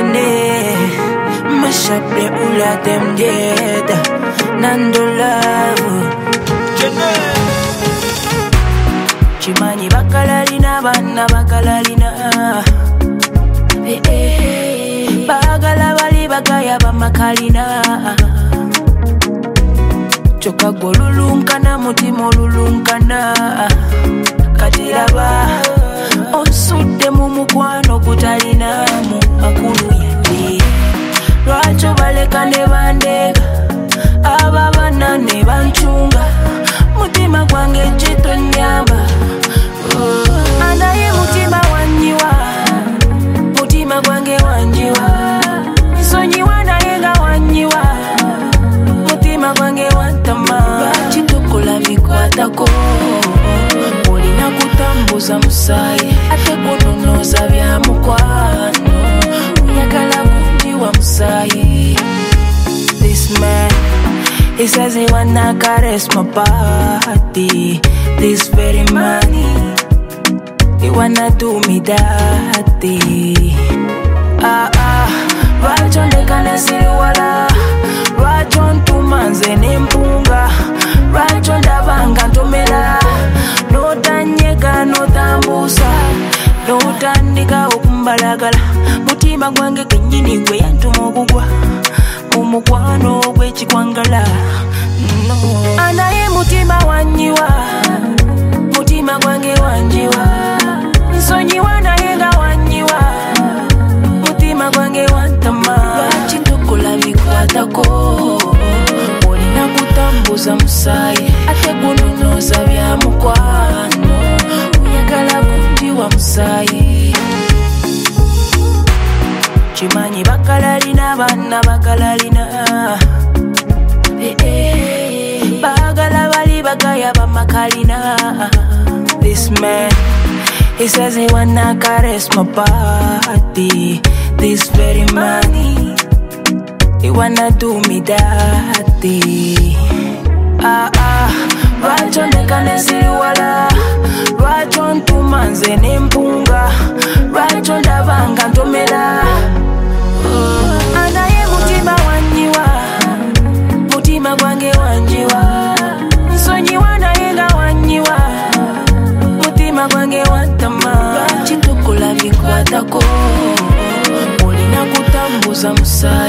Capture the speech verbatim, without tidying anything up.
Jenny, Mashaple ula dem dead, Nando love. Jenny, Chimani bakalalina, bana bakalalina. Hey, hey, bagala bali bagaya bamakalina. Choka golulunkana mutima olulunkana. Katiraba osudde mu mukwano gutalina mu makulu yadde. Lwaki baleka ne bandeka ababana ne bancunga mutima gwange kitonyamba. Oh. Anaye mutima wanyiwa mutima gwange wanjiwa nsonyiwa naye nga wanyiwa mutima gwange wantama. Lwaki tukola bikwatako olina kutambuza musayi ate kunonoza bya mukwano oyagala kunjiwa musayi. This man, he says he wanna caress my body. This very money, he wanna do me dirty. Ah ah, lwaki ndekane siri wala, lwaki ntuma nze nempunga, lwaki ndabanga ntomera, notanyega notambusa, notandika okumbalagala, mutima gwange kenyini gwe yantuma okugwa mumukwano gw'ekikwangala. No. Anaye mutima wanyiwa mutima gwange wanjiwa nsonyiwa naye nga wanyiwa mutima gwange wantama. Lwaki tukola bikwatako olina kutambuza musayi ate gunonoza bya mukwano oyagala kunjiwa musayi. Chimanyi bakalalina bana bakalalina. Hey, hey, bagala bali bagaya bamakalina. This man, he says he wanna caress my body. This very money, he wanna do me dirty. Ah ah, lwaki ndekane siri wala, lwaki ntuma nze nempunga, lwaki ndabanga ntomera. Oh. Anaye mutima wanyiwa mutima gwange wanjiwa nsonyiwa naye nga wanyiwa mutima gwange wantama. Lwaki tukola bikwatako olina kutambuza musayi